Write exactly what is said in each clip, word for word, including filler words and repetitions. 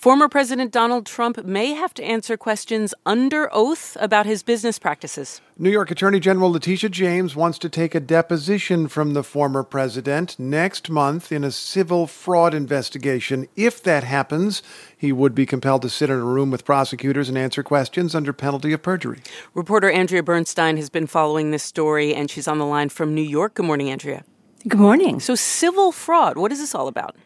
Former President Donald Trump may have to answer questions under oath about his business practices. New York Attorney General Letitia James wants to take a deposition from the former president next month in a civil fraud investigation. If that happens, he would be compelled to sit in a room with prosecutors and answer questions under penalty of perjury. Reporter Andrea Bernstein has been following this story, and she's on the line from New York. Good morning, Andrea. Good morning. So civil fraud, what is this all about?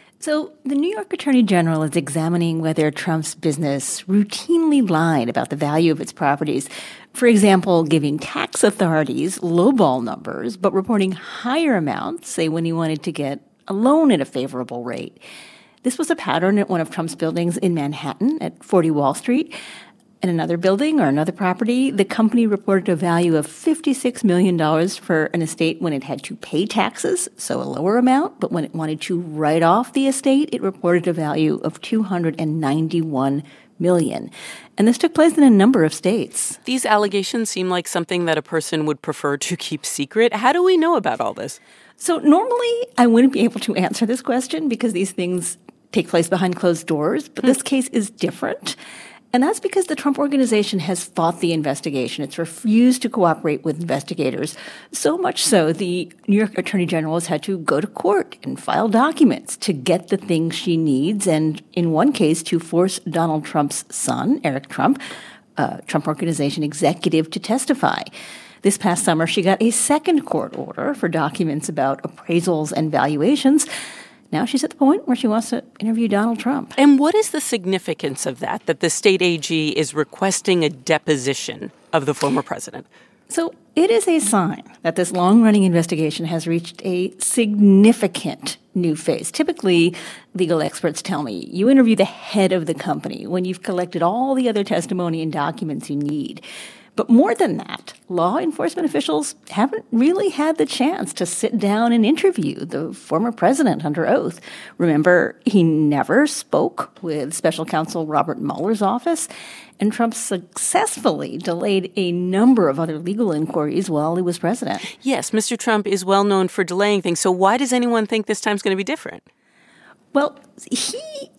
So the New York Attorney General is examining whether Trump's business routinely lied about the value of its properties. For example, giving tax authorities lowball numbers, but reporting higher amounts, say when he wanted to get a loan at a favorable rate. This was a pattern at one of Trump's buildings in Manhattan at forty Wall Street. In another building or another property, the company reported a value of fifty-six million dollars for an estate when it had to pay taxes, so a lower amount. But when it wanted to write off the estate, it reported a value of two hundred ninety-one million dollars. And this took place in a number of states. These allegations seem like something that a person would prefer to keep secret. How do we know about all this? So normally, I wouldn't be able to answer this question because these things take place behind closed doors. But hmm. this case is different. And that's because the Trump Organization has fought the investigation. It's refused to cooperate with investigators. So much so, the New York Attorney General has had to go to court and file documents to get the things she needs, and in one case, to force Donald Trump's son, Eric Trump, a Trump Organization executive, to testify. This past summer, she got a second court order for documents about appraisals and valuations. Now she's at the point where she wants to interview Donald Trump. And what is the significance of that, that the state A G is requesting a deposition of the former president? So it is a sign that this long-running investigation has reached a significant new phase. Typically, legal experts tell me, you interview the head of the company when you've collected all the other testimony and documents you need. But more than that, law enforcement officials haven't really had the chance to sit down and interview the former president under oath. Remember, he never spoke with special counsel Robert Mueller's office, and Trump successfully delayed a number of other legal inquiries while he was president. Yes, Mister Trump is well known for delaying things, so why does anyone think this time's going to be different? Well, he...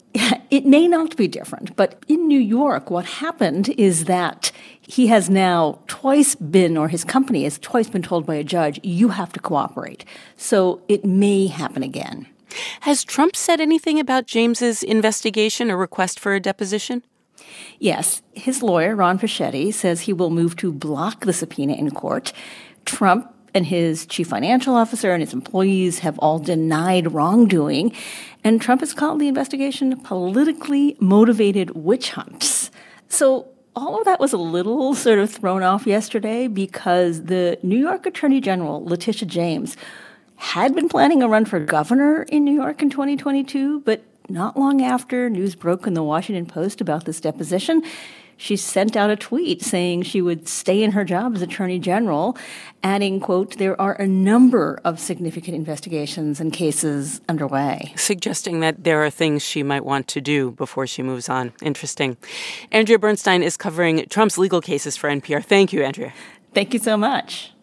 It may not be different, but in New York, what happened is that he has now twice been, or his company has twice been told by a judge, you have to cooperate. So it may happen again. Has Trump said anything about James's investigation or request for a deposition? Yes. His lawyer, Ron Fischetti, says he will move to block the subpoena in court. Trump and his chief financial officer and his employees have all denied wrongdoing. And Trump has called the investigation politically motivated witch hunts. So all of that was a little sort of thrown off yesterday because the New York Attorney General, Letitia James, had been planning a run for governor in New York in twenty twenty-two, but not long after news broke in the Washington Post about this deposition, she sent out a tweet saying she would stay in her job as Attorney General, adding, quote, there are a number of significant investigations and cases underway. Suggesting that there are things she might want to do before she moves on. Interesting. Andrea Bernstein is covering Trump's legal cases for N P R. Thank you, Andrea. Thank you so much.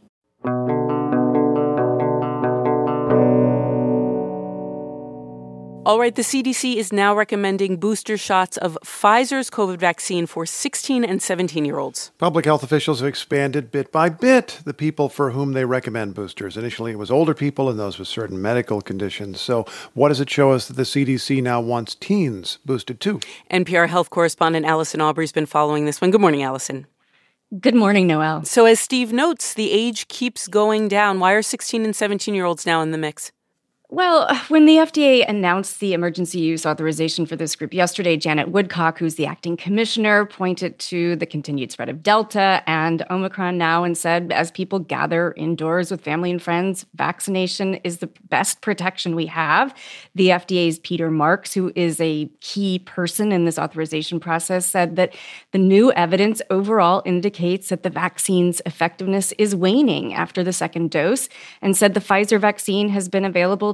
All right, the C D C is now recommending booster shots of Pfizer's COVID vaccine for sixteen and seventeen-year-olds. Public health officials have expanded bit by bit the people for whom they recommend boosters. Initially, it was older people and those with certain medical conditions. So what does it show us that the C D C now wants teens boosted too? N P R health correspondent Allison Aubrey's been following this one. Good morning, Allison. Good morning, Noelle. So as Steve notes, the age keeps going down. Why are sixteen and seventeen-year-olds now in the mix? Well, when the F D A announced the emergency use authorization for this group yesterday, Janet Woodcock, who's the acting commissioner, pointed to the continued spread of Delta and Omicron now and said, as people gather indoors with family and friends, vaccination is the best protection we have. The F D A's Peter Marks, who is a key person in this authorization process, said that the new evidence overall indicates that the vaccine's effectiveness is waning after the second dose, and said the Pfizer vaccine has been available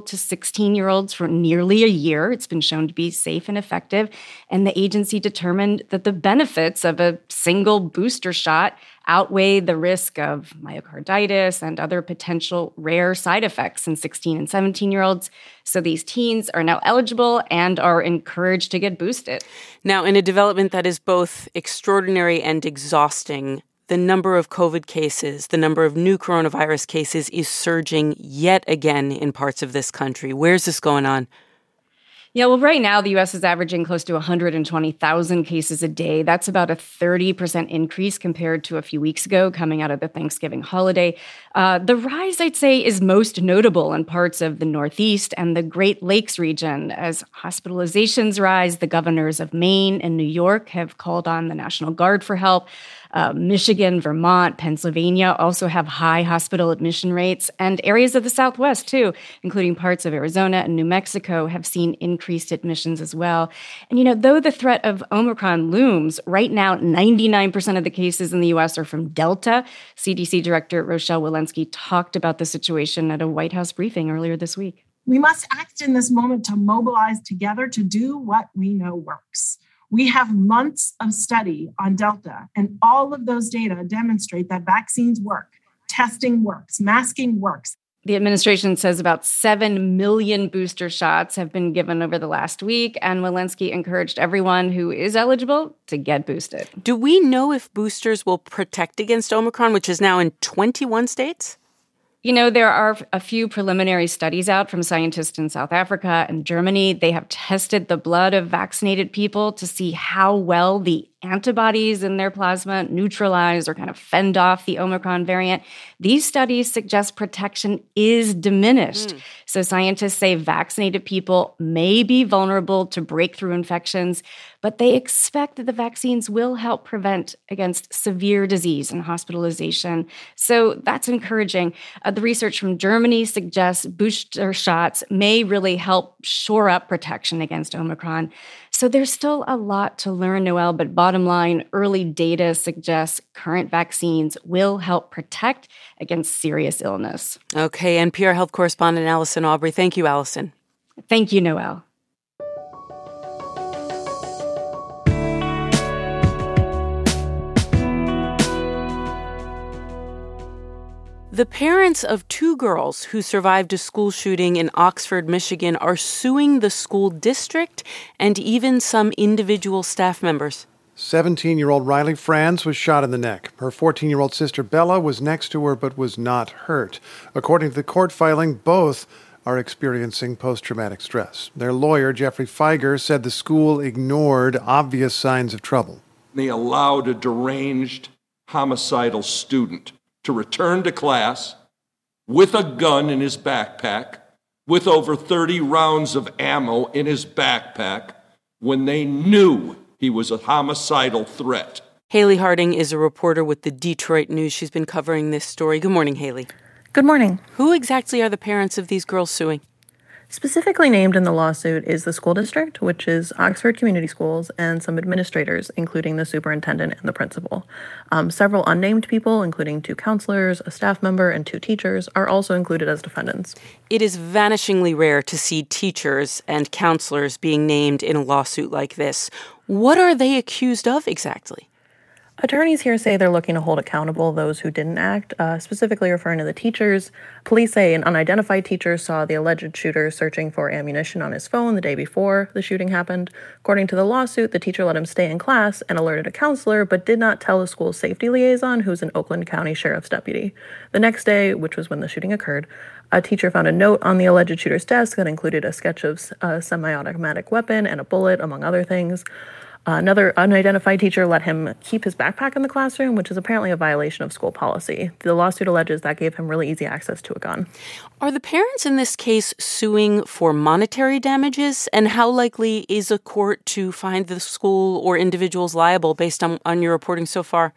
to sixteen-year-olds for nearly a year. It's been shown to be safe and effective. And the agency determined that the benefits of a single booster shot outweigh the risk of myocarditis and other potential rare side effects in sixteen and seventeen-year-olds. So these teens are now eligible and are encouraged to get boosted. Now, in a development that is both extraordinary and exhausting, the number of COVID cases, the number of new coronavirus cases is surging yet again in parts of this country. Where's this going on? Yeah, well, right now, the U S is averaging close to one hundred twenty thousand cases a day. That's about a thirty percent increase compared to a few weeks ago, coming out of the Thanksgiving holiday. Uh, the rise, I'd say, is most notable in parts of the Northeast and the Great Lakes region. As hospitalizations rise, the governors of Maine and New York have called on the National Guard for help. Uh, Michigan, Vermont, Pennsylvania also have high hospital admission rates, and areas of the Southwest, too, including parts of Arizona and New Mexico, have seen increased admissions as well. And, you know, though the threat of Omicron looms, right now, ninety-nine percent of the cases in the U S are from Delta. C D C Director Rochelle Walensky talked about the situation at a White House briefing earlier this week. We must act in this moment to mobilize together to do what we know works. We have months of study on Delta, and all of those data demonstrate that vaccines work, testing works, masking works. The administration says about seven million booster shots have been given over the last week, and Walensky encouraged everyone who is eligible to get boosted. Do we know if boosters will protect against Omicron, which is now in twenty-one states? You know, there are a few preliminary studies out from scientists in South Africa and Germany. They have tested the blood of vaccinated people to see how well the antibodies in their plasma neutralize or kind of fend off the Omicron variant. These studies suggest protection is diminished. Mm. So scientists say vaccinated people may be vulnerable to breakthrough infections, but they expect that the vaccines will help prevent against severe disease and hospitalization. So that's encouraging. Uh, the research from Germany suggests booster shots may really help shore up protection against Omicron. So there's still a lot to learn, Noelle, but bottom line, early data suggests current vaccines will help protect against serious illness. Okay, N P R health correspondent Allison Aubrey. Thank you, Allison. Thank you, Noelle. The parents of two girls who survived a school shooting in Oxford, Michigan, are suing the school district and even some individual staff members. seventeen-year-old Riley Franz was shot in the neck. Her fourteen-year-old sister Bella was next to her but was not hurt. According to the court filing, both are experiencing post-traumatic stress. Their lawyer, Jeffrey Feiger, said the school ignored obvious signs of trouble. They allowed a deranged, homicidal student to return to class with a gun in his backpack, with over thirty rounds of ammo in his backpack, when they knew he was a homicidal threat. Haley Harding is a reporter with the Detroit News. She's been covering this story. Good morning, Haley. Good morning. Who exactly are the parents of these girls suing? Specifically named in the lawsuit is the school district, which is Oxford Community Schools, and some administrators, including the superintendent and the principal. Um, several unnamed people, including two counselors, a staff member, and two teachers, are also included as defendants. It is vanishingly rare to see teachers and counselors being named in a lawsuit like this. What are they accused of exactly? Attorneys here say they're looking to hold accountable those who didn't act, uh, specifically referring to the teachers. Police say an unidentified teacher saw the alleged shooter searching for ammunition on his phone the day before the shooting happened. According to the lawsuit, the teacher let him stay in class and alerted a counselor, but did not tell the school's safety liaison, who's an Oakland County Sheriff's deputy. The next day, which was when the shooting occurred, a teacher found a note on the alleged shooter's desk that included a sketch of a semi-automatic weapon and a bullet, among other things. Uh, another unidentified teacher let him keep his backpack in the classroom, which is apparently a violation of school policy. The lawsuit alleges that gave him really easy access to a gun. Are the parents in this case suing for monetary damages? And how likely is a court to find the school or individuals liable based on, on your reporting so far?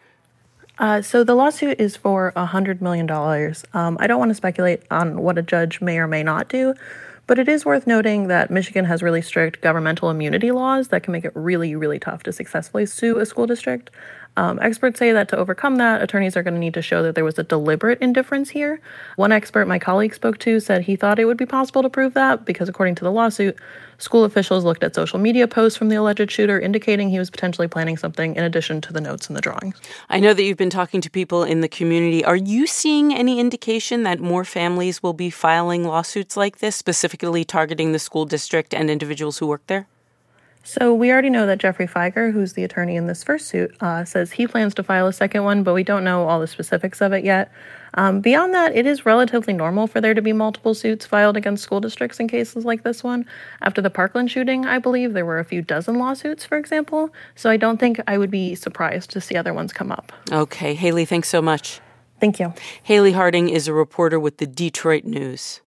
Uh, so the lawsuit is for one hundred million dollars. Um, I don't want to speculate on what a judge may or may not do, but it is worth noting that Michigan has really strict governmental immunity laws that can make it really, really tough to successfully sue a school district. Um, experts say that to overcome that, attorneys are going to need to show that there was a deliberate indifference here. One expert my colleague spoke to said he thought it would be possible to prove that because, according to the lawsuit, school officials looked at social media posts from the alleged shooter indicating he was potentially planning something in addition to the notes in the drawings. I know that you've been talking to people in the community. Are you seeing any indication that more families will be filing lawsuits like this, specifically targeting the school district and individuals who work there? So we already know that Jeffrey Feiger, who's the attorney in this first suit, uh, says he plans to file a second one, but we don't know all the specifics of it yet. Um, beyond that, it is relatively normal for there to be multiple suits filed against school districts in cases like this one. After the Parkland shooting, I believe there were a few dozen lawsuits, for example, so I don't think I would be surprised to see other ones come up. Okay. Haley, thanks so much. Thank you. Haley Harding is a reporter with the Detroit News.